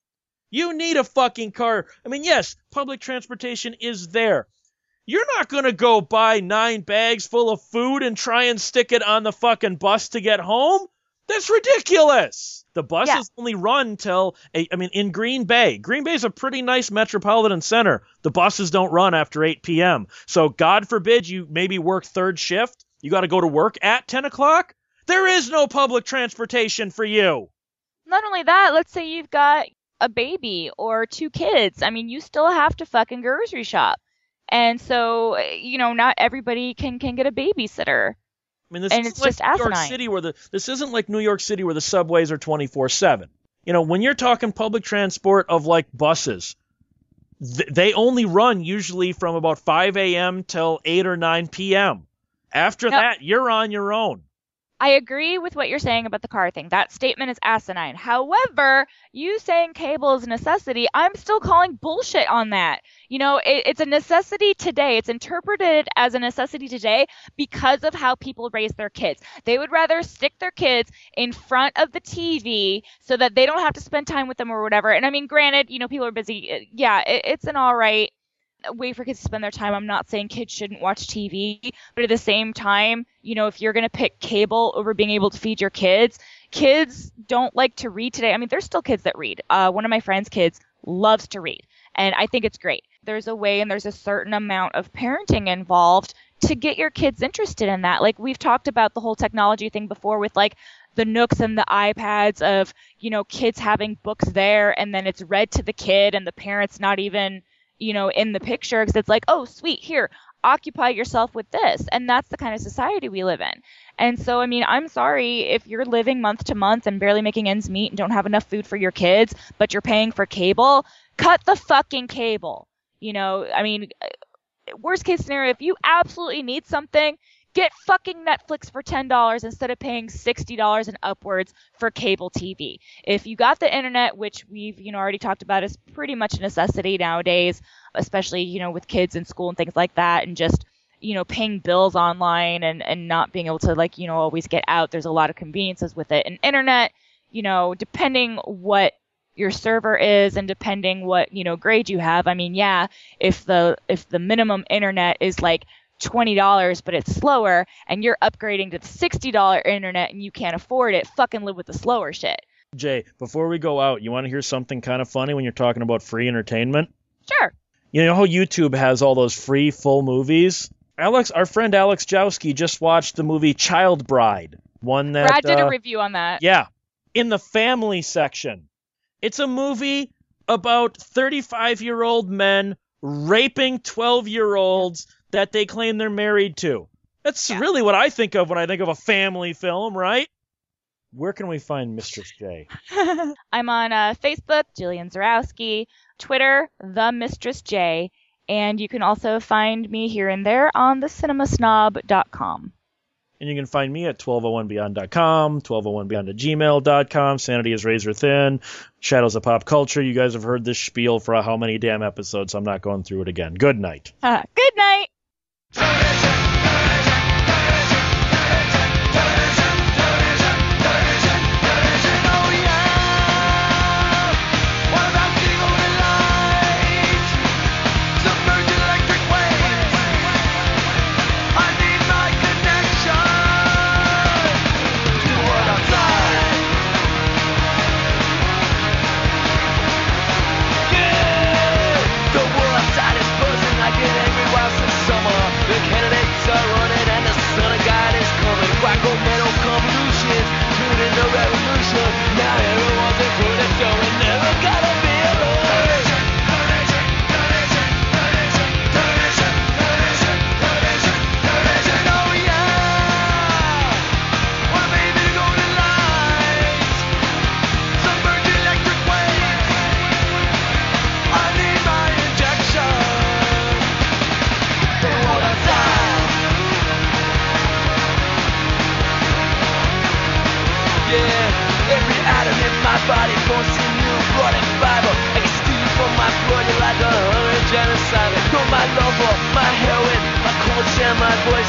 Speaker 1: You need a fucking car. I mean, yes, public transportation is there. You're not going to go buy nine bags full of food and try and stick it on the fucking bus to get home. That's ridiculous. The buses yeah. only run till, I mean, in Green Bay. Green Bay is a pretty nice metropolitan center. The buses don't run after eight p.m. So God forbid you maybe work third shift. You got to go to work at ten o'clock. There is no public transportation for you.
Speaker 3: Not only that, let's say you've got a baby or two kids. I mean, you still have to fucking grocery shop. And so, you know, not everybody can, can get a babysitter.
Speaker 1: I mean, this
Speaker 3: and
Speaker 1: is
Speaker 3: it's
Speaker 1: like
Speaker 3: just
Speaker 1: New
Speaker 3: asinine.
Speaker 1: York City where the this isn't like New York City where the subways are twenty-four seven. You know, when you're talking public transport of like buses, th- they only run usually from about five a.m. till eight or nine p.m. After
Speaker 3: now,
Speaker 1: that, you're on your own.
Speaker 3: I agree with what you're saying about the car thing. That statement is asinine. However, you saying cable is a necessity, I'm still calling bullshit on that. You know, it, it's a necessity today. It's interpreted as a necessity today because of how people raise their kids. They would rather stick their kids in front of the T V so that they don't have to spend time with them or whatever. And I mean, granted, you know, people are busy. Yeah, it, it's an all right way for kids to spend their time. I'm not saying kids shouldn't watch T V, but at the same time, you know, if you're going to pick cable over being able to feed your kids, kids don't like to read today. I mean, there's still kids that read. Uh, one of my friend's kids loves to read, and I think it's great. There's a way and there's a certain amount of parenting involved to get your kids interested in that. Like we've talked about the whole technology thing before with like the Nooks and the iPads of, you know, kids having books there and then it's read to the kid and the parent's not even, you know, in the picture because it's like, oh, sweet, here, occupy yourself with this. And that's the kind of society we live in. And so, I mean, I'm sorry if you're living month to month and barely making ends meet and don't have enough food for your kids, but you're paying for cable, cut the fucking cable. You know, I mean, worst case scenario, if you absolutely need something, get fucking Netflix for ten dollars instead of paying sixty dollars and upwards for cable T V. If you got the internet, which we've, you know, already talked about is pretty much a necessity nowadays, especially, you know, with kids in school and things like that, and just, you know, paying bills online and, and not being able to, like, you know, always get out. There's a lot of conveniences with it. And internet, you know, depending what your server is and depending what, you know, grade you have. I mean, yeah, if the if the minimum internet is like twenty dollars, but it's slower, and you're upgrading to the sixty dollars internet and you can't afford it, fucking live with the slower shit.
Speaker 1: Jay, before we go out, you want to hear something kind of funny when you're talking about free entertainment?
Speaker 3: Sure.
Speaker 1: You know how YouTube has all those free full movies? Alex, our friend Alex Jowski just watched the movie Child Bride. One that
Speaker 3: Brad did
Speaker 1: uh,
Speaker 3: a review on that.
Speaker 1: Yeah, in the family section. It's a movie about thirty-five-year-old men raping twelve-year-olds that they claim they're married to. That's yeah. really what I think of when I think of a family film, right? Where can we find Mistress J?
Speaker 3: I'm on uh, Facebook, Jillian Zarowski, Twitter, The Mistress J, and you can also find me here and there on the cinema snob dot com.
Speaker 1: And you can find me at twelve oh one beyond dot com, twelve oh one beyond at gmail dot com, Sanity is razor thin, Shadows of Pop Culture. You guys have heard this spiel for how many damn episodes, so I'm not going through it again. Good night.
Speaker 3: Uh, good night.
Speaker 8: My heroin, my cold share, my voice.